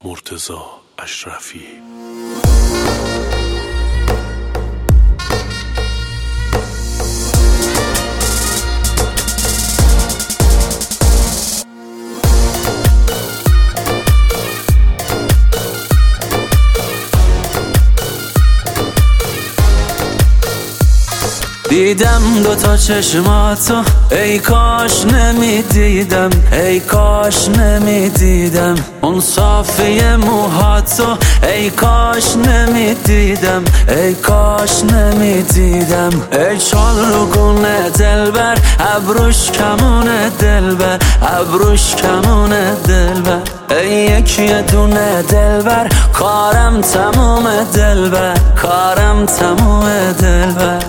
مرتضی اشرفی. دیدم دوتا چشماتو، ای کاش نمیدیدم، ای کاش نمیدیدم اون صافی موهاتو، ای کاش نمیدیدم، ای کاش نمیدیدم. ای چالروگونه دلبر، ابروش کمونه دلبر، ابروش کمونه دلبر. ای یکی دونه دلبر، کارم تموم دلبر، کارم تموم دلبر.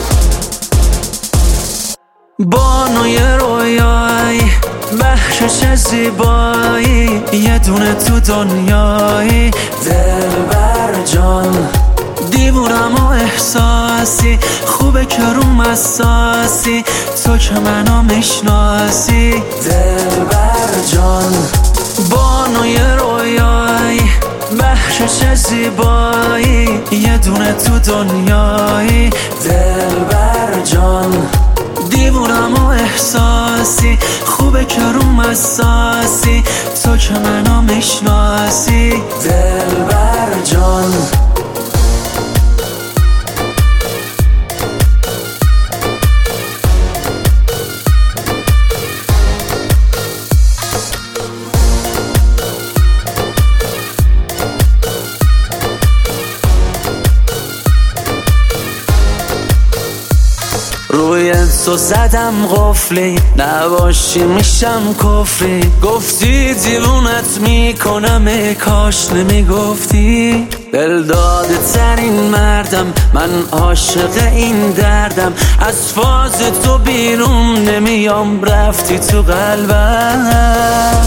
بانوی رویایی، بخشش زیبایی، یه دونه تو دنیایی دلبر جان. دیوونم و احساسی، خوبه که روم اساسی، تو که منو میشناسی دلبر جان. بانوی رویایی، بخشش زیبایی، یه دونه تو دنیایی دلبر جان. دیوونم و احساسی، خوبه که روم اساسی، تو که منو میشناسی دلبر جان. روی تو زدم قفلی، نباشی میشم کفری. گفتی دیوونت میکنم، ای کاش نمیگفتی. دلداده ترین مردم، من عاشق این دردم. از فاز تو بیرون نمیام، رفتی تو قلبم.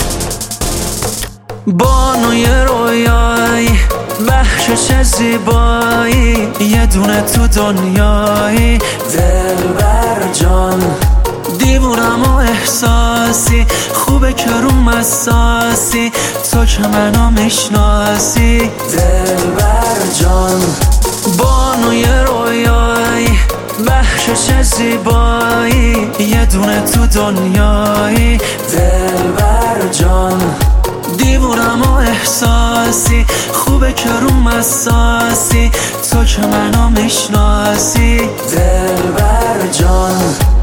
بانوی رویایی، بخشش زیبایی، یه دونه تو دنیایی دلبر جان. دیوونم و احساسی، خوبه که روم اساسی، تو که منو میشناسی دلبر جان. بانوی رویایی، بخشش زیبایی، یه دونه تو دنیایی دلبر جان. دیوونم و احساسی، خوبه که روم اساسی، تو که منو میشناسی دلبر جان.